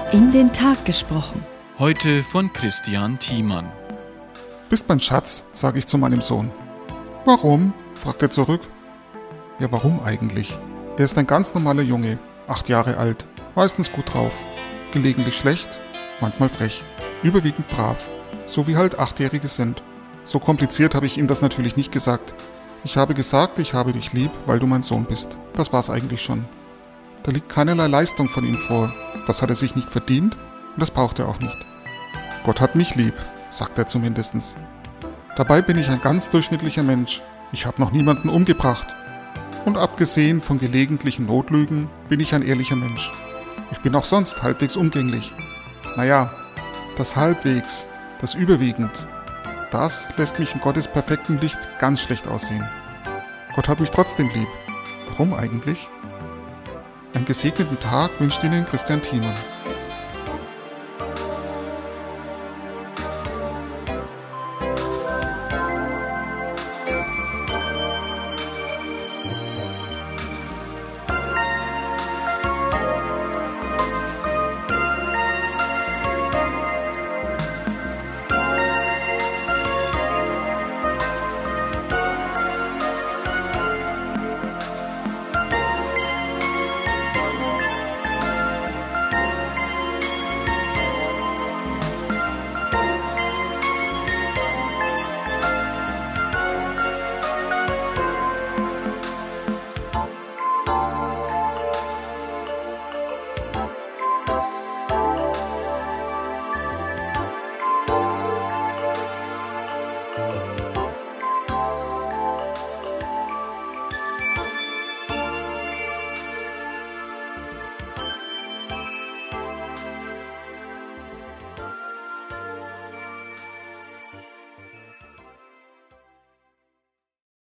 In den Tag gesprochen. Heute von Christian Thiemann. Bist mein Schatz, sage ich zu meinem Sohn. Warum? Fragt er zurück. Ja, warum eigentlich? Er ist ein ganz normaler Junge, 8 Jahre alt, meistens gut drauf, gelegentlich schlecht, manchmal frech, überwiegend brav, so wie halt 8-Jährige sind. So kompliziert habe ich ihm das natürlich nicht gesagt. Ich habe gesagt, ich habe dich lieb, weil du mein Sohn bist. Das war's eigentlich schon. Da liegt keinerlei Leistung von ihm vor. Das hat er sich nicht verdient und das braucht er auch nicht. Gott hat mich lieb, sagt er zumindest. Dabei bin ich ein ganz durchschnittlicher Mensch. Ich habe noch niemanden umgebracht. Und abgesehen von gelegentlichen Notlügen bin ich ein ehrlicher Mensch. Ich bin auch sonst halbwegs umgänglich. Naja, das halbwegs, das überwiegend, das lässt mich in Gottes perfektem Licht ganz schlecht aussehen. Gott hat mich trotzdem lieb. Warum eigentlich? Einen gesegneten Tag wünscht Ihnen Christian Thiemann.